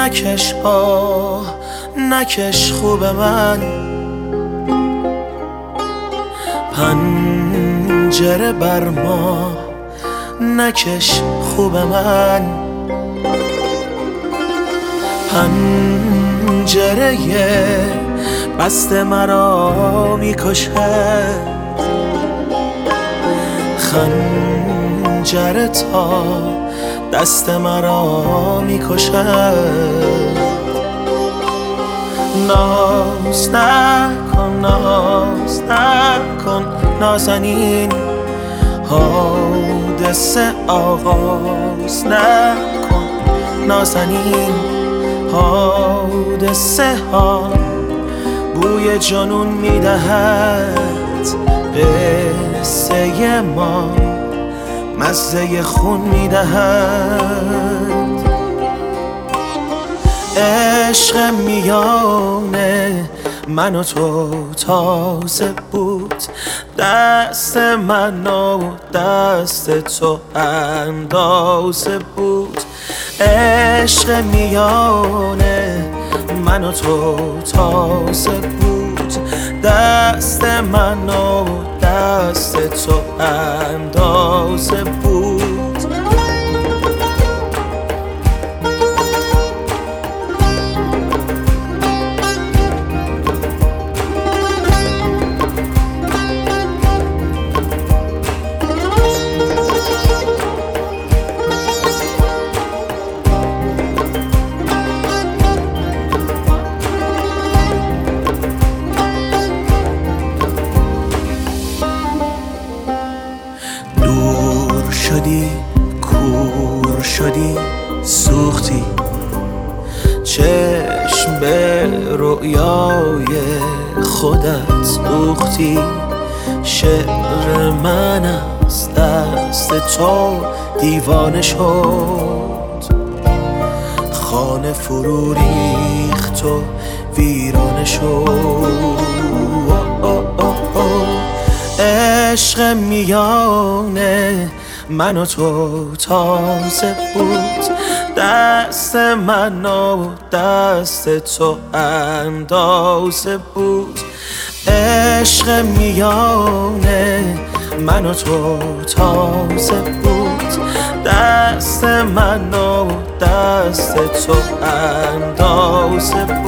نکش نکش خوب من، پنجره بر ما نکش خوب من، پنجره بسته مرا میکشد، خنجر تا دست مرا میکشد. ناز نکن ناز نکن نازنین، حادثه آغاز نکن نازنین، حادثه ها بوی جنون میدهد، قصه ما مزه خون میدهد. عشق میانه من و تو تازه بود، دست من و دست تو اندازه بود. عشق میانه من و تو تازه بود، دست من و دست تو اندازه بود. شدی کور شدی سوختی، چشم به رؤیای خودت دوختی. شعر من از دست تو دیوانه شد، خانه فرو ریخت و ویرانه شد. عشق میانه من و تو تازه بود، دست من و دست تو اندازه بود. عشق میانه من و تو تازه بود، دست من و دست تو اندازه بود.